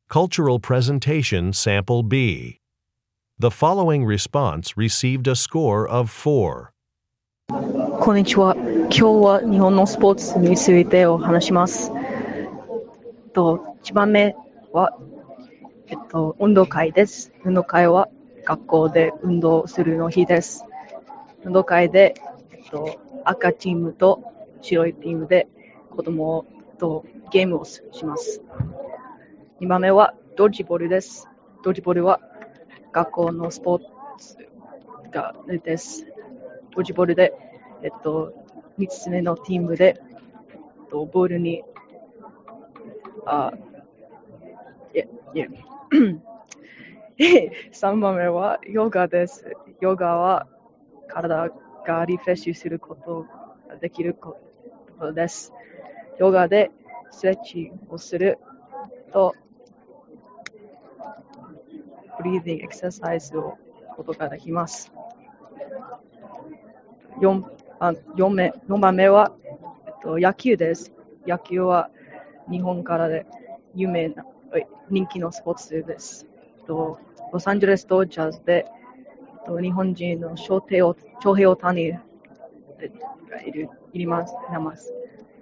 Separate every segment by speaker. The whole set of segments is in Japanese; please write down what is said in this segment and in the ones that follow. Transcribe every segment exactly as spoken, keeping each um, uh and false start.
Speaker 1: Cultural Presentation Sample B. The following response received a score of four.
Speaker 2: こんにちは。今日は日本のスポーツについてお話します。といちばんめは、えっと、運動会です。運動会は学校で運動するの日です。運動会で、えっと、赤チームと白いチームで子供とゲームをします。にばんめはドッジボールです。ドッジボールは学校のスポーツがです。ドッジボールで、えっと、みっつめのチームで、えっと、ボールに、あ、いえ、いえ。さんばんめはヨガです。ヨガは体がリフレッシュすることができることです。ヨガでストレッチをすると、ブリーディングエクササイズをすることができます。4, あ4, 目4番目は、えっと、野球です。野球は日本からで有名な人気のスポーツです。えっと、ロサンゼルスドジャースで、えっと、日本人の翔平大谷がいるいります。います。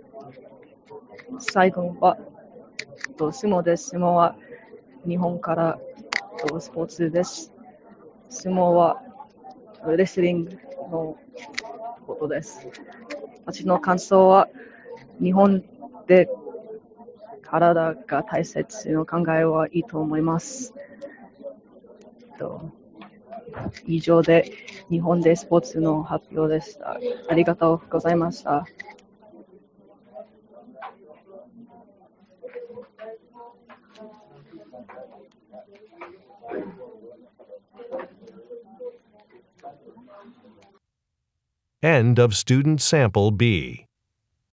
Speaker 2: 最後は、えっと、相撲です。相撲は日本から、えっと、スポーツです。相撲はレスリングのことです。私の感想は、日本で体が大切の考えはいいと思います。以上で日本でスポーツの発表でした。ありがとうございました。
Speaker 1: End of Student Sample B.